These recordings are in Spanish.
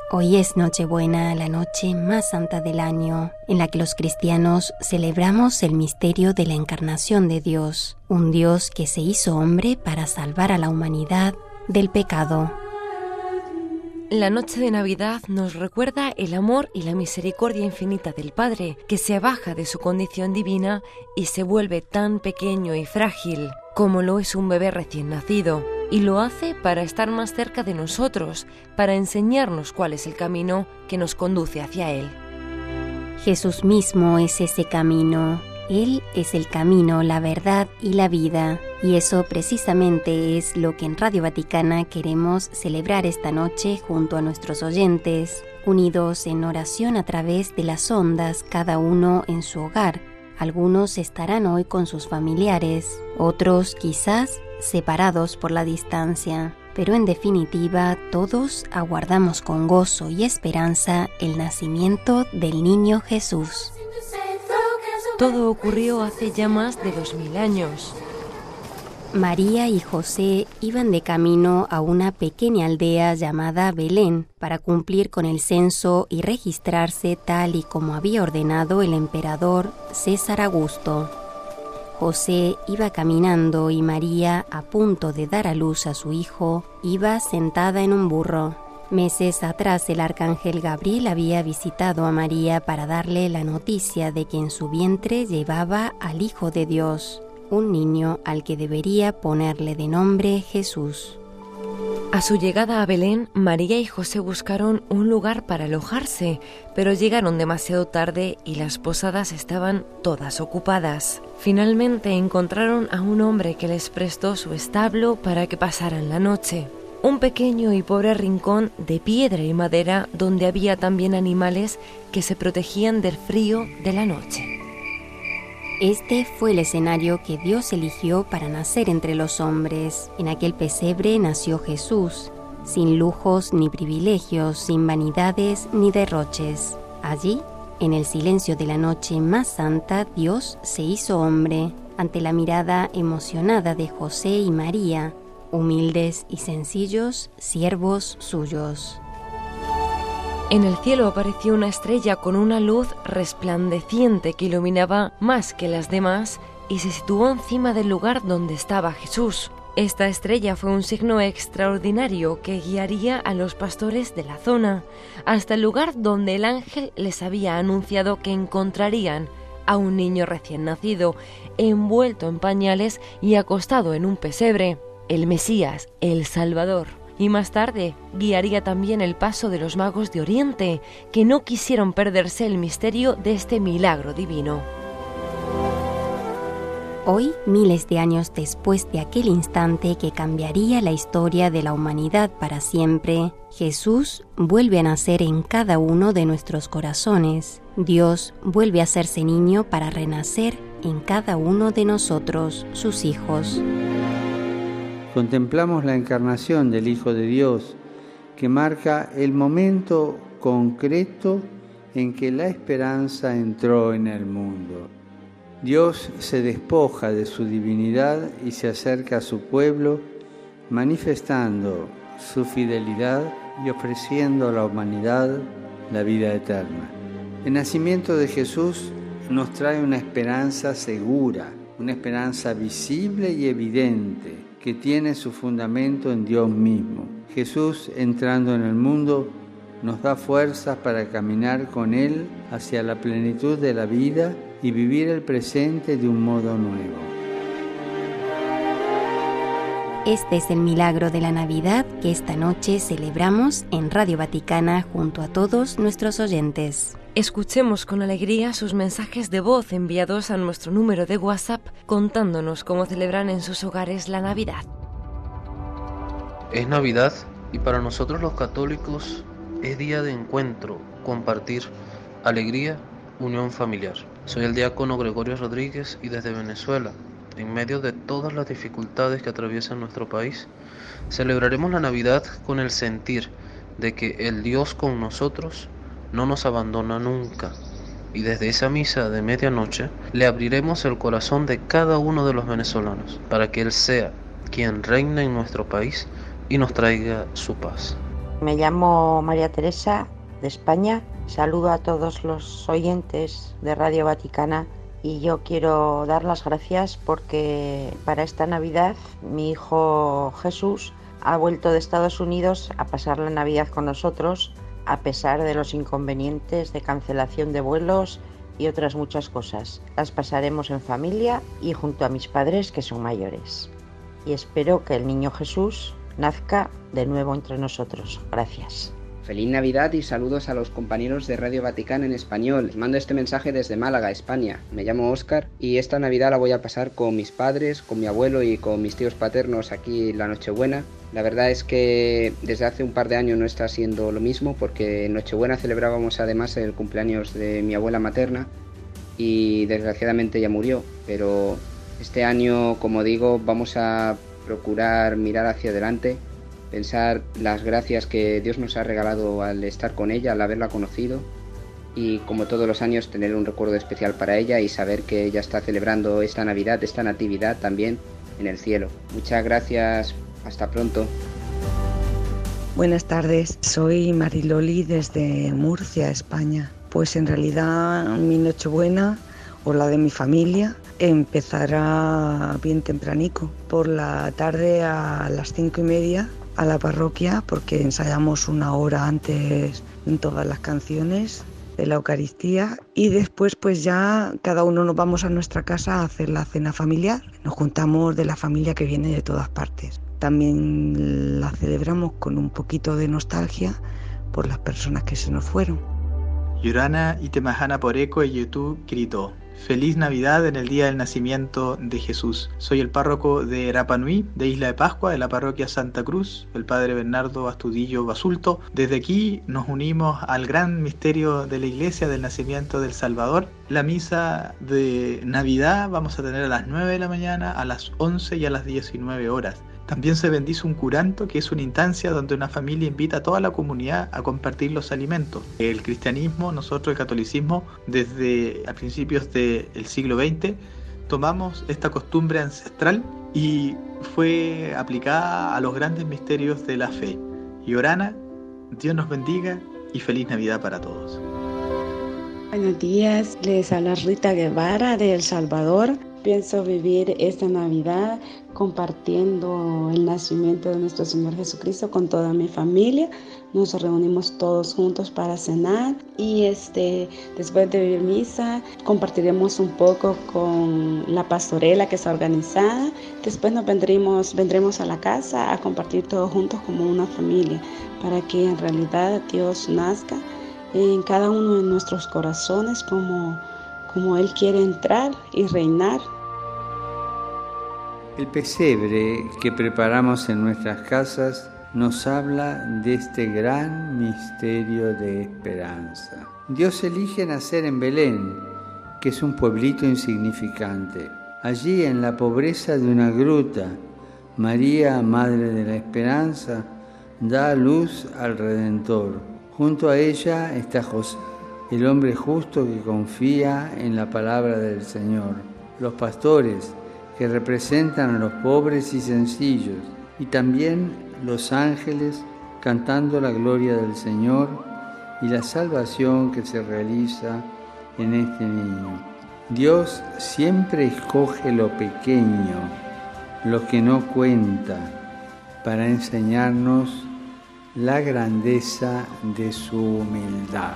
Hoy es Nochebuena, la noche más santa del año, en la que los cristianos celebramos el misterio de la encarnación de Dios, un Dios que se hizo hombre para salvar a la humanidad del pecado. La noche de Navidad nos recuerda el amor y la misericordia infinita del Padre, que se abaja de su condición divina y se vuelve tan pequeño y frágil como lo es un bebé recién nacido, y lo hace para estar más cerca de nosotros, para enseñarnos cuál es el camino que nos conduce hacia Él. Jesús mismo es ese camino. Él es el camino, la verdad y la vida. Y eso precisamente es lo que en Radio Vaticana queremos celebrar esta noche junto a nuestros oyentes, unidos en oración a través de las ondas, cada uno en su hogar. Algunos estarán hoy con sus familiares, otros quizás separados por la distancia. Pero en definitiva, todos aguardamos con gozo y esperanza el nacimiento del niño Jesús. Todo ocurrió hace ya más de 2000 años. María y José iban de camino a una pequeña aldea llamada Belén para cumplir con el censo y registrarse tal y como había ordenado el emperador César Augusto. José iba caminando y María, a punto de dar a luz a su hijo, iba sentada en un burro. Meses atrás el arcángel Gabriel había visitado a María para darle la noticia de que en su vientre llevaba al Hijo de Dios, un niño al que debería ponerle de nombre Jesús. A su llegada a Belén, María y José buscaron un lugar para alojarse, pero llegaron demasiado tarde y las posadas estaban todas ocupadas. Finalmente encontraron a un hombre que les prestó su establo para que pasaran la noche. Un pequeño y pobre rincón de piedra y madera donde había también animales que se protegían del frío de la noche. Este fue el escenario que Dios eligió para nacer entre los hombres. En aquel pesebre nació Jesús, sin lujos ni privilegios, sin vanidades ni derroches. Allí, en el silencio de la noche más santa, Dios se hizo hombre, ante la mirada emocionada de José y María, humildes y sencillos, siervos suyos. En el cielo apareció una estrella con una luz resplandeciente que iluminaba más que las demás y se situó encima del lugar donde estaba Jesús. Esta estrella fue un signo extraordinario que guiaría a los pastores de la zona hasta el lugar donde el ángel les había anunciado que encontrarían a un niño recién nacido, envuelto en pañales y acostado en un pesebre, el Mesías, el Salvador. Y más tarde guiaría también el paso de los magos de Oriente, que no quisieron perderse el misterio de este milagro divino. Hoy, miles de años después de aquel instante que cambiaría la historia de la humanidad para siempre, Jesús vuelve a nacer en cada uno de nuestros corazones. Dios vuelve a hacerse niño para renacer en cada uno de nosotros, sus hijos. Contemplamos la encarnación del Hijo de Dios, que marca el momento concreto en que la esperanza entró en el mundo. Dios se despoja de su divinidad y se acerca a su pueblo, manifestando su fidelidad y ofreciendo a la humanidad la vida eterna. El nacimiento de Jesús nos trae una esperanza segura, una esperanza visible y evidente, que tiene su fundamento en Dios mismo. Jesús, entrando en el mundo, nos da fuerzas para caminar con Él hacia la plenitud de la vida y vivir el presente de un modo nuevo. Este es el milagro de la Navidad que esta noche celebramos en Radio Vaticana junto a todos nuestros oyentes. Escuchemos con alegría sus mensajes de voz enviados a nuestro número de WhatsApp contándonos cómo celebran en sus hogares la Navidad. Es Navidad y para nosotros los católicos es día de encuentro, compartir, alegría, unión familiar. Soy el diácono Gregorio Rodríguez y desde Venezuela, en medio de todas las dificultades que atraviesa nuestro país, celebraremos la Navidad con el sentir de que el Dios con nosotros no nos abandona nunca, y desde esa misa de medianoche le abriremos el corazón de cada uno de los venezolanos para que Él sea quien reine en nuestro país y nos traiga su paz. Me llamo María Teresa, de España. Saludo a todos los oyentes de Radio Vaticana y yo quiero dar las gracias porque para esta Navidad mi hijo Jesús ha vuelto de Estados Unidos a pasar la Navidad con nosotros, a pesar de los inconvenientes de cancelación de vuelos y otras muchas cosas. Las pasaremos en familia y junto a mis padres, que son mayores. Y espero que el niño Jesús nazca de nuevo entre nosotros. Gracias. Feliz Navidad y saludos a los compañeros de Radio Vaticana en español. Les mando este mensaje desde Málaga, España. Me llamo Óscar y esta Navidad la voy a pasar con mis padres, con mi abuelo y con mis tíos paternos aquí en la Nochebuena. La verdad es que desde hace un par de años no está siendo lo mismo porque en Nochebuena celebrábamos además el cumpleaños de mi abuela materna y desgraciadamente ya murió. Pero este año, como digo, vamos a procurar mirar hacia adelante, pensar las gracias que Dios nos ha regalado al estar con ella, al haberla conocido y como todos los años tener un recuerdo especial para ella y saber que ella está celebrando esta Navidad, esta Natividad también en el cielo. Muchas gracias, hasta pronto. Buenas tardes, soy Mariloli desde Murcia, España. Pues en realidad mi Nochebuena o la de mi familia empezará bien tempranico, por la tarde a las 5:30 a la parroquia porque ensayamos una hora antes en todas las canciones de la Eucaristía y después pues ya cada uno nos vamos a nuestra casa a hacer la cena familiar. Nos juntamos de la familia que viene de todas partes. También la celebramos con un poquito de nostalgia por las personas que se nos fueron. Yorana Itemajana Poreco y YouTube gritó: Feliz Navidad en el día del nacimiento de Jesús. Soy el párroco de Rapa Nui, de Isla de Pascua, de la parroquia Santa Cruz, el padre Bernardo Astudillo Basulto. Desde aquí nos unimos al gran misterio de la Iglesia del nacimiento del Salvador. La misa de Navidad vamos a tener a las 9 de la mañana, a las 11 y a las 19 horas. También se bendice un curanto, que es una instancia donde una familia invita a toda la comunidad a compartir los alimentos. El cristianismo, nosotros el catolicismo, desde a principios del siglo XX, tomamos esta costumbre ancestral y fue aplicada a los grandes misterios de la fe. Y Orana, Dios nos bendiga y feliz Navidad para todos. Buenos días, les habla Rita Guevara de El Salvador. Pienso vivir esta Navidad compartiendo el nacimiento de nuestro Señor Jesucristo con toda mi familia. Nos reunimos todos juntos para cenar y después de vivir misa compartiremos un poco con la pastorela que está organizada. Después nos vendremos a la casa a compartir todos juntos como una familia para que en realidad Dios nazca en cada uno de nuestros corazones como Él quiere entrar y reinar. El pesebre que preparamos en nuestras casas nos habla de este gran misterio de esperanza. Dios elige nacer en Belén, que es un pueblito insignificante. Allí, en la pobreza de una gruta, María, Madre de la Esperanza, da a luz al Redentor. Junto a ella está José, el hombre justo que confía en la palabra del Señor. Los pastores, que representan a los pobres y sencillos, y también los ángeles cantando la gloria del Señor y la salvación que se realiza en este niño. Dios siempre escoge lo pequeño, lo que no cuenta, para enseñarnos la grandeza de su humildad.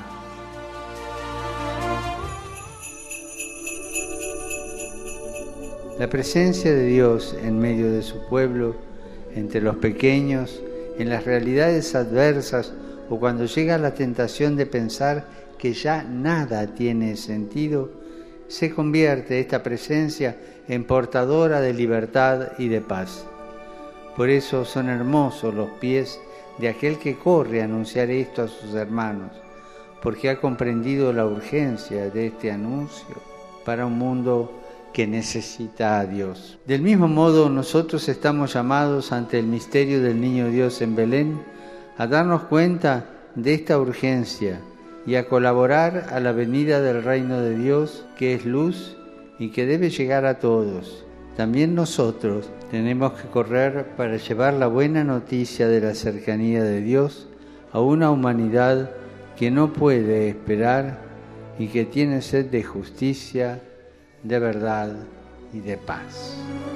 La presencia de Dios en medio de su pueblo, entre los pequeños, en las realidades adversas o cuando llega la tentación de pensar que ya nada tiene sentido, se convierte esta presencia en portadora de libertad y de paz. Por eso son hermosos los pies de aquel que corre a anunciar esto a sus hermanos, porque ha comprendido la urgencia de este anuncio para un mundo que necesita a Dios. Del mismo modo, nosotros estamos llamados ante el misterio del Niño Dios en Belén a darnos cuenta de esta urgencia y a colaborar a la venida del reino de Dios, que es luz y que debe llegar a todos. También nosotros tenemos que correr para llevar la buena noticia de la cercanía de Dios a una humanidad que no puede esperar y que tiene sed de justicia, de verdad y de paz.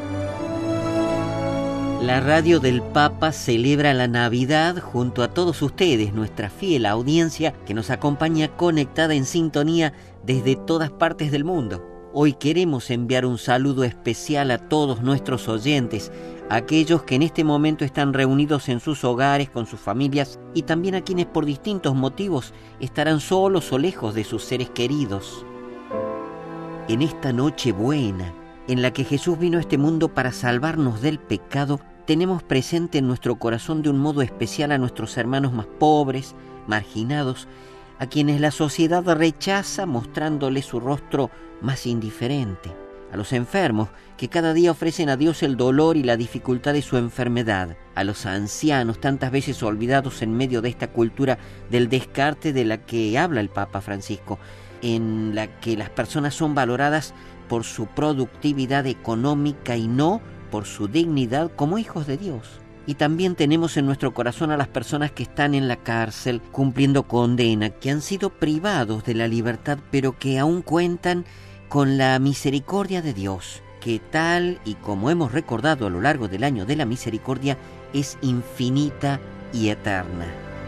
La radio del Papa celebra la Navidad junto a todos ustedes, nuestra fiel audiencia que nos acompaña conectada en sintonía desde todas partes del mundo. Hoy queremos enviar un saludo especial a todos nuestros oyentes, a aquellos que en este momento están reunidos en sus hogares con sus familias y también a quienes por distintos motivos estarán solos o lejos de sus seres queridos. En esta noche buena, en la que Jesús vino a este mundo para salvarnos del pecado, tenemos presente en nuestro corazón de un modo especial a nuestros hermanos más pobres, marginados, a quienes la sociedad rechaza mostrándoles su rostro más indiferente, a los enfermos que cada día ofrecen a Dios el dolor y la dificultad de su enfermedad, a los ancianos tantas veces olvidados en medio de esta cultura del descarte de la que habla el Papa Francisco, en la que las personas son valoradas por su productividad económica y no por su dignidad como hijos de Dios. Y también tenemos en nuestro corazón a las personas que están en la cárcel cumpliendo condena, que han sido privados de la libertad, pero que aún cuentan con la misericordia de Dios, que tal y como hemos recordado a lo largo del año de la misericordia, es infinita y eterna.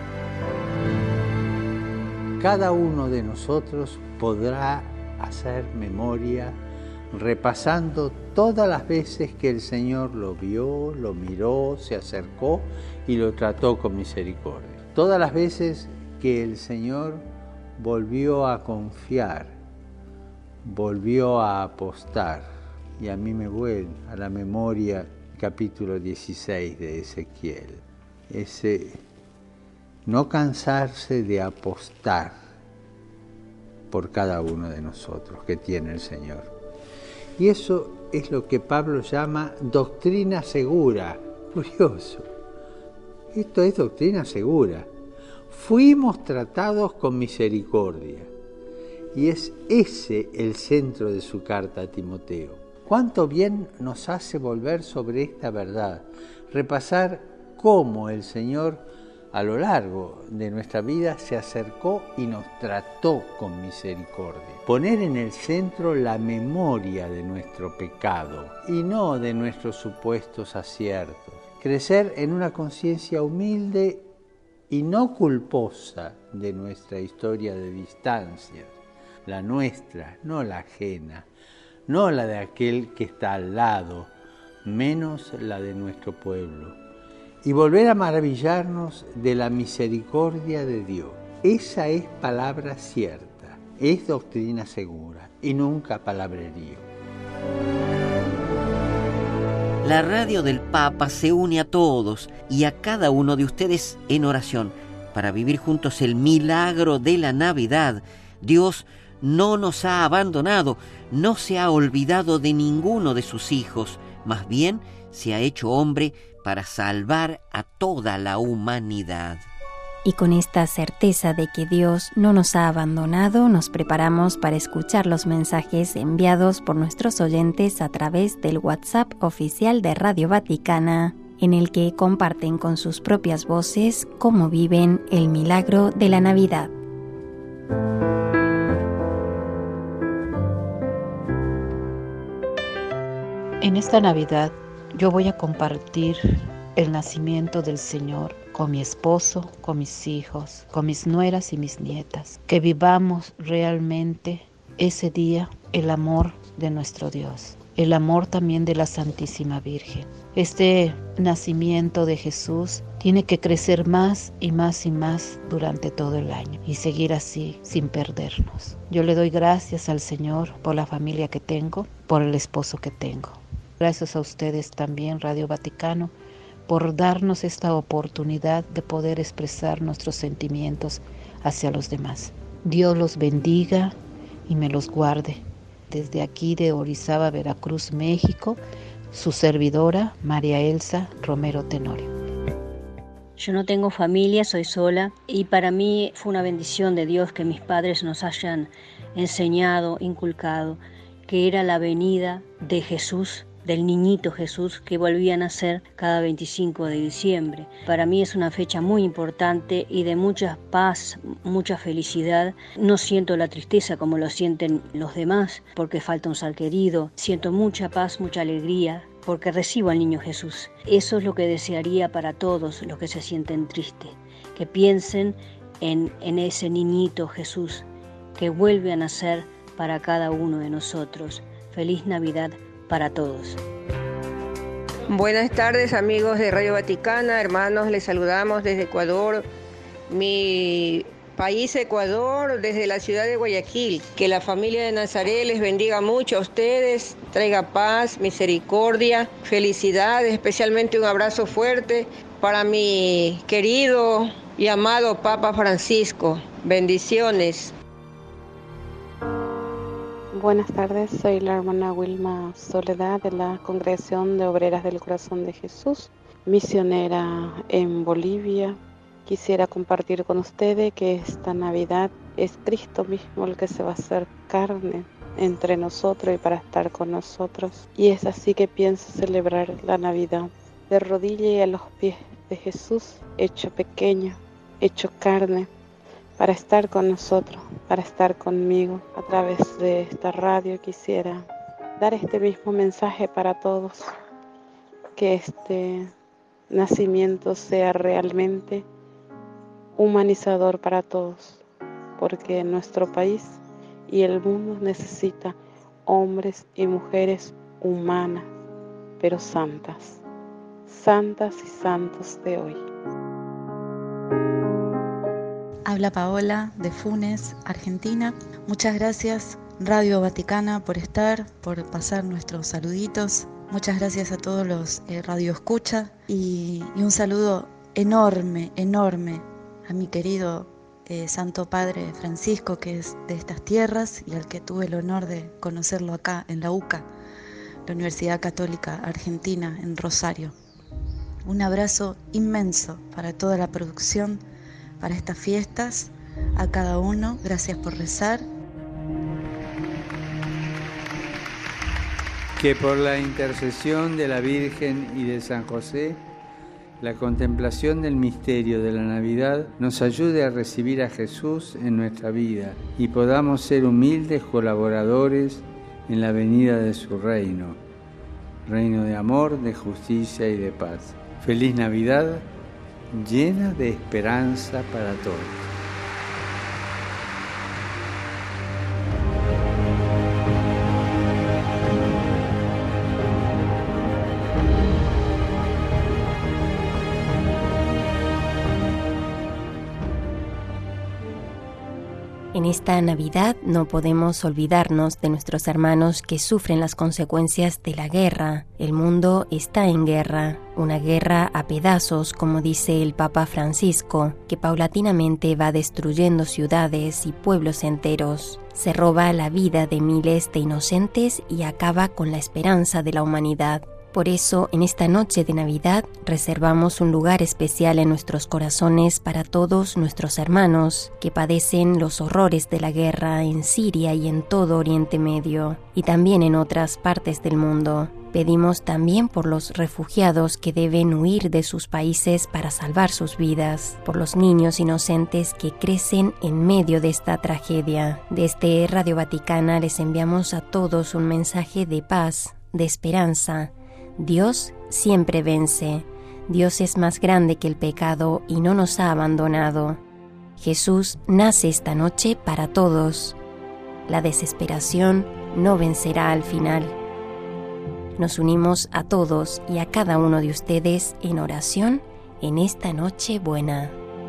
Cada uno de nosotros podrá hacer memoria repasando todas las veces que el Señor lo vio, lo miró, se acercó y lo trató con misericordia. Todas las veces que el Señor volvió a confiar, volvió a apostar. Y a mí me vuelve a la memoria el capítulo 16 de Ezequiel. Ese no cansarse de apostar por cada uno de nosotros que tiene el Señor. Y eso es lo que Pablo llama doctrina segura. Curioso. Esto es doctrina segura. Fuimos tratados con misericordia. Y es ese el centro de su carta a Timoteo. Cuánto bien nos hace volver sobre esta verdad, repasar cómo el Señor a lo largo de nuestra vida se acercó y nos trató con misericordia. Poner en el centro la memoria de nuestro pecado y no de nuestros supuestos aciertos. Crecer en una conciencia humilde y no culposa de nuestra historia de distancias, la nuestra, no la ajena, no la de aquel que está al lado, menos la de nuestro pueblo. Y volver a maravillarnos de la misericordia de Dios. Esa es palabra cierta, es doctrina segura y nunca palabrerío. La radio del Papa se une a todos y a cada uno de ustedes en oración para vivir juntos el milagro de la Navidad. Dios no nos ha abandonado, no se ha olvidado de ninguno de sus hijos, más bien se ha hecho hombre para salvar a toda la humanidad. Y con esta certeza de que Dios no nos ha abandonado, nos preparamos para escuchar los mensajes enviados por nuestros oyentes a través del WhatsApp oficial de Radio Vaticana, en el que comparten con sus propias voces cómo viven el milagro de la Navidad. En esta Navidad yo voy a compartir el nacimiento del Señor con mi esposo, con mis hijos, con mis nueras y mis nietas. Que vivamos realmente ese día el amor de nuestro Dios, el amor también de la Santísima Virgen. Este nacimiento de Jesús tiene que crecer más y más y más durante todo el año y seguir así sin perdernos. Yo le doy gracias al Señor por la familia que tengo, por el esposo que tengo. Gracias a ustedes también, Radio Vaticano, por darnos esta oportunidad de poder expresar nuestros sentimientos hacia los demás. Dios los bendiga y me los guarde. Desde aquí de Orizaba, Veracruz, México, su servidora, María Elsa Romero Tenorio. Yo no tengo familia, soy sola, y para mí fue una bendición de Dios que mis padres nos hayan enseñado, inculcado, que era la venida de Jesús del niñito Jesús que volvía a nacer cada 25 de diciembre. Para mí es una fecha muy importante y de mucha paz, mucha felicidad. No siento la tristeza como lo sienten los demás porque falta un ser querido. Siento mucha paz, mucha alegría porque recibo al niño Jesús. Eso es lo que desearía para todos los que se sienten tristes, que piensen en ese niñito Jesús que vuelve a nacer para cada uno de nosotros. Feliz Navidad para todos. Buenas tardes, amigos de Radio Vaticana, hermanos, les saludamos desde Ecuador, mi país Ecuador, desde la ciudad de Guayaquil. Que la familia de Nazaret les bendiga mucho a ustedes, traiga paz, misericordia, felicidades, especialmente un abrazo fuerte para mi querido y amado Papa Francisco. Bendiciones. Buenas tardes, soy la hermana Wilma Soledad de la Congregación de Obreras del Corazón de Jesús, misionera en Bolivia. Quisiera compartir con ustedes que esta Navidad es Cristo mismo el que se va a hacer carne entre nosotros y para estar con nosotros. Y es así que pienso celebrar la Navidad, de rodillas y a los pies de Jesús, hecho pequeño, hecho carne, para estar con nosotros, para estar conmigo. A través de esta radio quisiera dar este mismo mensaje para todos, que este nacimiento sea realmente humanizador para todos, porque nuestro país y el mundo necesita hombres y mujeres humanas, pero santas, santas y santos de hoy. Habla Paola de Funes, Argentina. Muchas gracias Radio Vaticana por pasar nuestros saluditos. Muchas gracias a todos los radioescuchas y un saludo enorme a mi querido Santo Padre Francisco, que es de estas tierras y al que tuve el honor de conocerlo acá en la UCA, la Universidad Católica Argentina en Rosario. Un abrazo inmenso para toda la producción, para estas fiestas, a cada uno. Gracias por rezar. Que por la intercesión de la Virgen y de San José, la contemplación del misterio de la Navidad nos ayude a recibir a Jesús en nuestra vida y podamos ser humildes colaboradores en la venida de su reino, reino de amor, de justicia y de paz. Feliz Navidad, llena de esperanza para todos. En esta Navidad no podemos olvidarnos de nuestros hermanos que sufren las consecuencias de la guerra. El mundo está en guerra, una guerra a pedazos, como dice el Papa Francisco, que paulatinamente va destruyendo ciudades y pueblos enteros. Se roba la vida de miles de inocentes y acaba con la esperanza de la humanidad. Por eso, en esta noche de Navidad, reservamos un lugar especial en nuestros corazones para todos nuestros hermanos que padecen los horrores de la guerra en Siria y en todo Oriente Medio, y también en otras partes del mundo. Pedimos también por los refugiados que deben huir de sus países para salvar sus vidas, por los niños inocentes que crecen en medio de esta tragedia. Desde Radio Vaticana les enviamos a todos un mensaje de paz, de esperanza. Dios siempre vence. Dios es más grande que el pecado y no nos ha abandonado. Jesús nace esta noche para todos. La desesperación no vencerá al final. Nos unimos a todos y a cada uno de ustedes en oración en esta noche buena.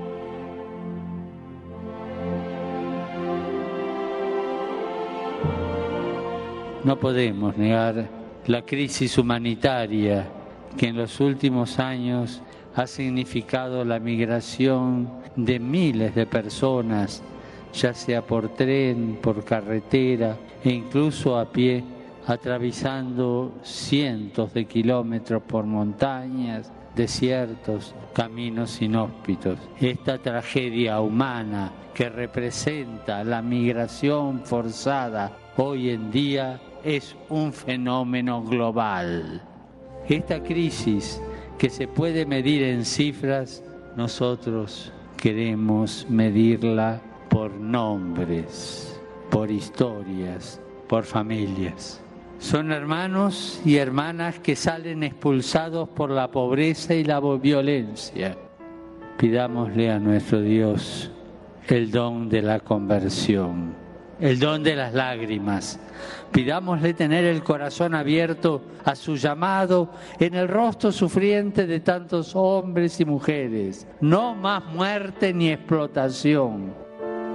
No podemos negar la crisis humanitaria que en los últimos años ha significado la migración de miles de personas, ya sea por tren, por carretera e incluso a pie, atravesando cientos de kilómetros por montañas, desiertos, caminos inhóspitos. Esta tragedia humana que representa la migración forzada hoy en día es un fenómeno global. Esta crisis que se puede medir en cifras, nosotros queremos medirla por nombres, por historias, por familias. Son hermanos y hermanas que salen expulsados por la pobreza y la violencia. Pidámosle a nuestro Dios el don de la conversión, el don de las lágrimas. Pidámosle tener el corazón abierto a su llamado en el rostro sufriente de tantos hombres y mujeres. No más muerte ni explotación.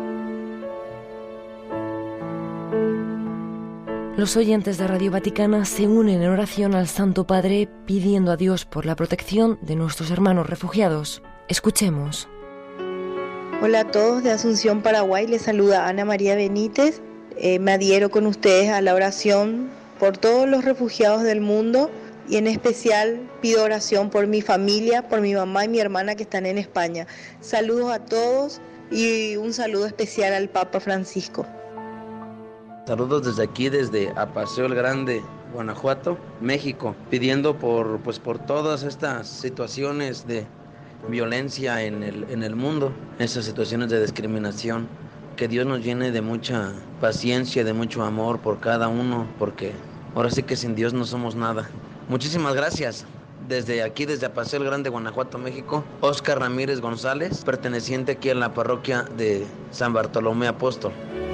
Los oyentes de Radio Vaticana se unen en oración al Santo Padre pidiendo a Dios por la protección de nuestros hermanos refugiados. Escuchemos. Hola a todos de Asunción, Paraguay. Les saluda Ana María Benítez. Me adhiero con ustedes a la oración por todos los refugiados del mundo y en especial pido oración por mi familia, por mi mamá y mi hermana que están en España. Saludos a todos y un saludo especial al Papa Francisco. Saludos desde aquí, desde Apaseo el Grande, Guanajuato, México, pidiendo por todas estas situaciones de violencia en el mundo, estas situaciones de discriminación, que Dios nos llene de mucha paciencia, de mucho amor por cada uno, porque ahora sí que sin Dios no somos nada. Muchísimas gracias. Desde aquí, desde Apaseo el Grande, Guanajuato, México, Óscar Ramírez González, perteneciente aquí a la parroquia de San Bartolomé Apóstol.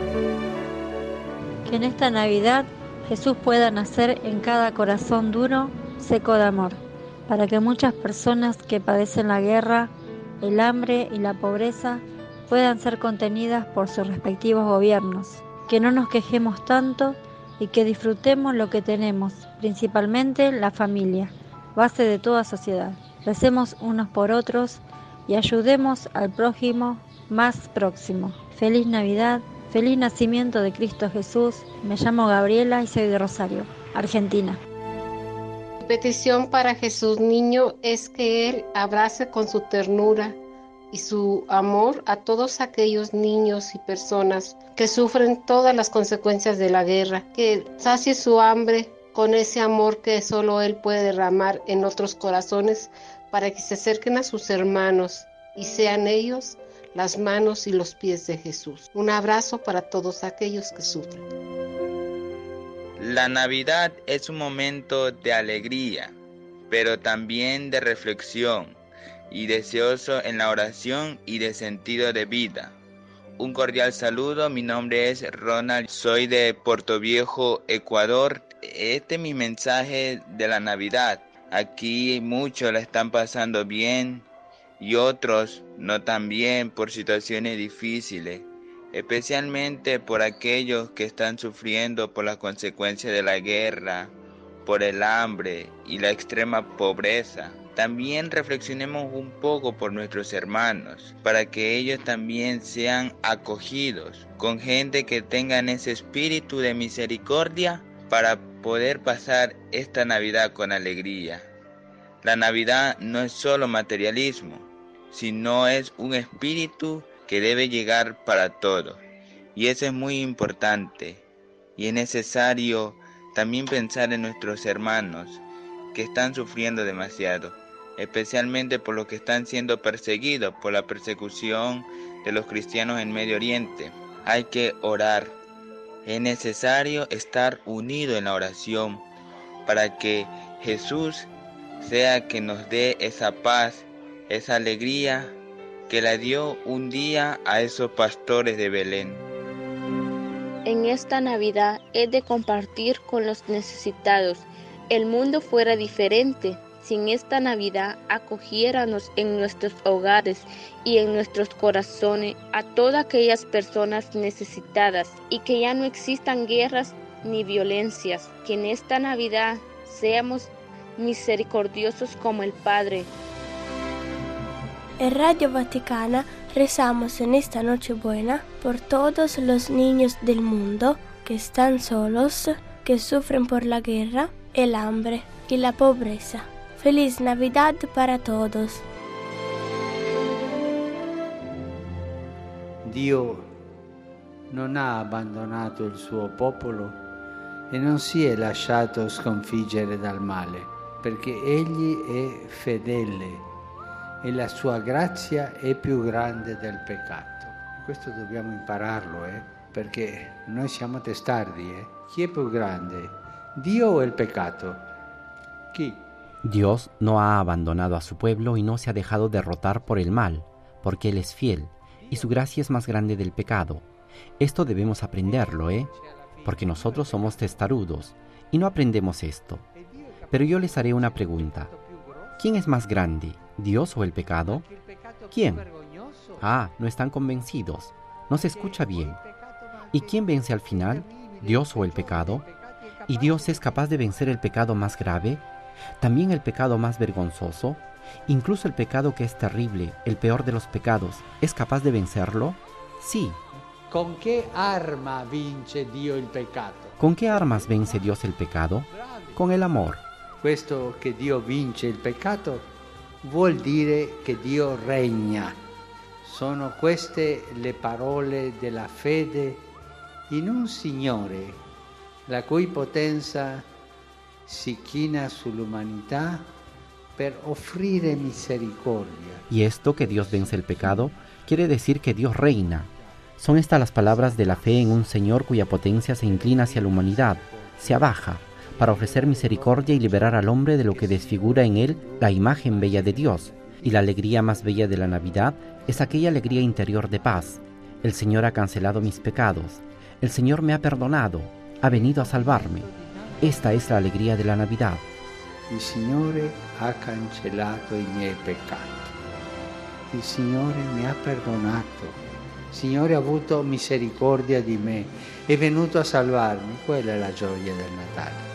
Que en esta Navidad Jesús pueda nacer en cada corazón duro, seco de amor, para que muchas personas que padecen la guerra, el hambre y la pobreza puedan ser contenidas por sus respectivos gobiernos. Que no nos quejemos tanto y que disfrutemos lo que tenemos, principalmente la familia, base de toda sociedad. Recemos unos por otros y ayudemos al prójimo más próximo. Feliz Navidad. Feliz nacimiento de Cristo Jesús. Me llamo Gabriela y soy de Rosario, Argentina. Mi petición para Jesús Niño es que Él abrace con su ternura y su amor a todos aquellos niños y personas que sufren todas las consecuencias de la guerra, que sacie su hambre con ese amor que solo Él puede derramar en otros corazones para que se acerquen a sus hermanos y sean ellos las manos y los pies de Jesús. Un abrazo para todos aquellos que sufren. La Navidad es un momento de alegría, pero también de reflexión y deseoso en la oración y de sentido de vida. Un cordial saludo, mi nombre es Ronald, soy de Portoviejo, Ecuador. Este es mi mensaje de la Navidad. Aquí muchos la están pasando bien y otros no tan bien por situaciones difíciles, especialmente por aquellos que están sufriendo por las consecuencias de la guerra, por el hambre y la extrema pobreza. También reflexionemos un poco por nuestros hermanos, para que ellos también sean acogidos con gente que tengan ese espíritu de misericordia para poder pasar esta Navidad con alegría. La Navidad no es solo materialismo, sino es un espíritu que debe llegar para todos. Y eso es muy importante. Y es necesario también pensar en nuestros hermanos que están sufriendo demasiado, especialmente por los que están siendo perseguidos por la persecución de los cristianos en Medio Oriente. Hay que orar. Es necesario estar unido en la oración para que Jesús sea que nos dé esa paz, esa alegría que la dio un día a esos pastores de Belén. En esta Navidad es de compartir con los necesitados. El mundo fuera diferente si en esta Navidad acogiéramos en nuestros hogares y en nuestros corazones a todas aquellas personas necesitadas y que ya no existan guerras ni violencias. Que en esta Navidad seamos misericordiosos como el Padre. En Radio Vaticana rezamos en esta Nochebuena por todos los niños del mundo que están solos, que sufren por la guerra, el hambre y la pobreza. Feliz Navidad para todos. Dio non ha abbandonato il suo popolo e non si è lasciato sconfiggere dal male, perché egli è fedele e la sua grazia è più grande del peccato. Questo dobbiamo impararlo, perché noi siamo testardi. Chi è più grande, Dio o el peccato? ¿Chi? Dios no ha abandonado a su pueblo y no se ha dejado derrotar por el mal, porque Él es fiel, y su gracia es más grande del pecado. Esto debemos aprenderlo, porque nosotros somos testarudos, y no aprendemos esto. Pero yo les haré una pregunta. ¿Quién es más grande, Dios o el pecado? ¿Quién? Ah, no están convencidos. No se escucha bien. ¿Y quién vence al final, Dios o el pecado? ¿Y Dios es capaz de vencer el pecado más grave? ¿También el pecado más vergonzoso? ¿Incluso el pecado que es terrible, el peor de los pecados, es capaz de vencerlo? Sí. ¿Con qué arma vince Dio il peccato? ¿Con qué armas vence Dios el pecado? Con el amor. Questo che Dio vince il peccato vuol dire che Dio regna. Sono queste le parole della fede in un Signore, la cui potenza si china sull'umanità per offrire misericordia. Y esto que Dios vence el pecado quiere decir que Dios reina. Son estas las palabras de la fe en un Señor cuya potencia se inclina hacia la humanidad, se abaja, para ofrecer misericordia y liberar al hombre de lo que desfigura en él la imagen bella de Dios. Y la alegría más bella de la Navidad es aquella alegría interior de paz. El Señor ha cancelado mis pecados. El Señor me ha perdonado. Ha venido a salvarme. Esta es la alegría de la Navidad. Il Signore ha cancellato i miei peccati. Il Signore mi ha perdonato. Il Signore ha avuto misericordia di me. È venuto a salvarmi. Quella è la gioia del Natale.